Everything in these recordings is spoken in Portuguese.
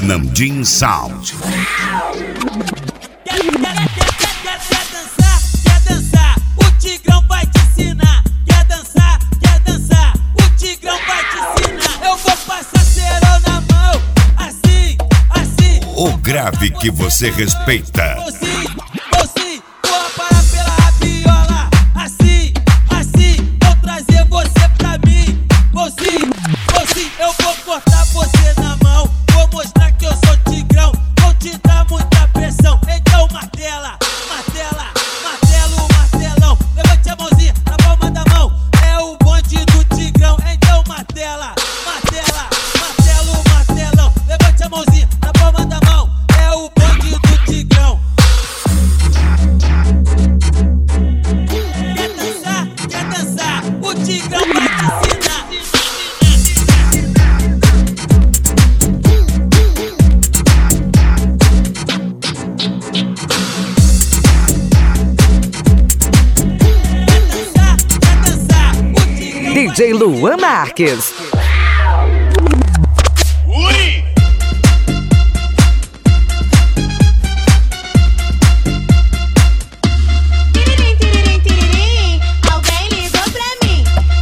Namdim Sound. Quer dançar, o Tigrão vai te ensinar. Quer dançar, o Tigrão vai te ensinar. Eu vou passar cerol na mão, assim. O grave que você respeita. Você, vou parar pela rabiola, assim. Vou trazer você pra mim. Você, eu vou cortar você na mão. Vou mostrar que eu sou Tigrão. Vou te dar muita pressão. Então martela, martelão. Levante a mãozinha na palma da mão. É o bonde do Tigrão. Então martela, martelão. Levante a mãozinha na palma da mão. É o bonde do Tigrão. Quer dançar, o Tigrão vai te ensinar. DJ Luan Marques. Alguém ligou pra mim.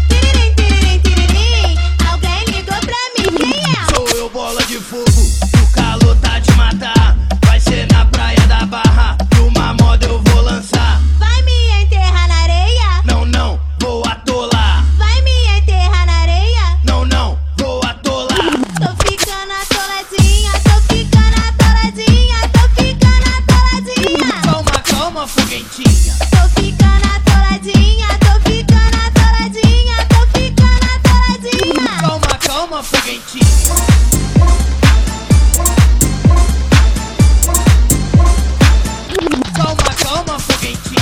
Alguém ligou pra mim. Quem é? Sou eu, bola de fogo, o calor tá de matar. Vai ser na praia da Barra, numa moda eu vou lançar. Vai me enterrar na areia? Não, vou atolar. Vai me enterrar na areia? Não, vou atolar. Tô ficando atoladinha, tô ficando atoladinha, tô ficando atoladinha. Calma, foguentinha. Tô ficando atoladinha, tô ficando atoladinha, tô ficando atoladinha. Calma, foguentinha. Calma, foguentinha.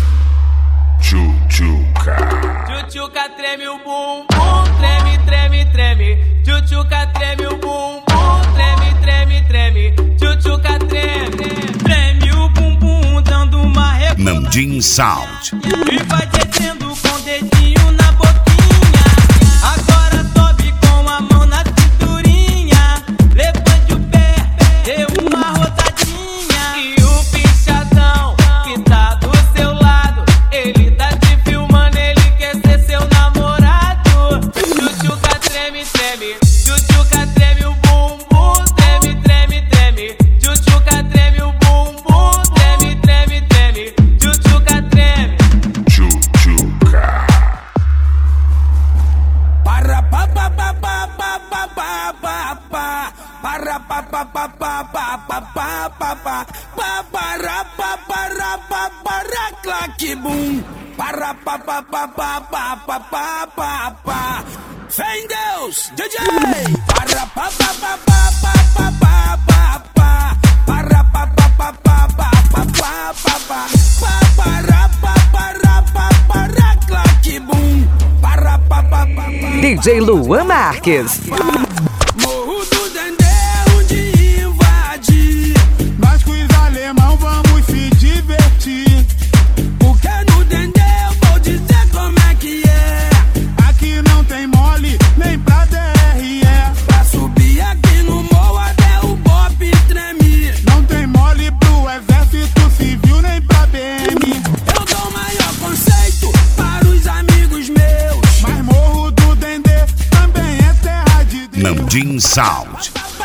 Tchutchuca treme o bumbum, treme. Tchutchuca treme o bumbum, treme. Tchutchuca treme. Treme o bumbum, dando uma recuada. Namdim Sound. E vai descendo com o dedinho na boquinha. Agora sobe com a mão na cinturinha. Levante o pé, dê uma rodadinha. E o pichadão que tá do seu lado, ele tá te filmando, ele quer ser seu namorado. Tchutchuca treme. Tchutchuca treme o bumbum, treme. Tchutchuca treme o bumbum, treme. Tchutchuca treme. Para pa pa pa pa pa pa pa pa pa. Para pa pa pa pa pa pa pa pa pa. Para pa para pa para claque bum. Para pa pa pa pa pa pa pa pa pa. Fé em Deus, DJ. Para pa pa pa pa pa pa pa pa pa. Para pa pa pa pa pa pa pa pa pa. Para pa para pa para claque bum. Para pa pa pa pa. DJ Luan Marques. Morro do Dendê, onde invadir. Nós com os alemão vamos se divertir. Porque no Dendê eu vou dizer como é que é. Aqui não tem mole, nem pra DRE. Pra subir aqui no morro até o Bop treme. Não tem mole pro exército civil, nem pra BM. Eu dou maior conceito para os amigos meus. Mas Morro do Dendê também é terra de Deus. Namdim Sound.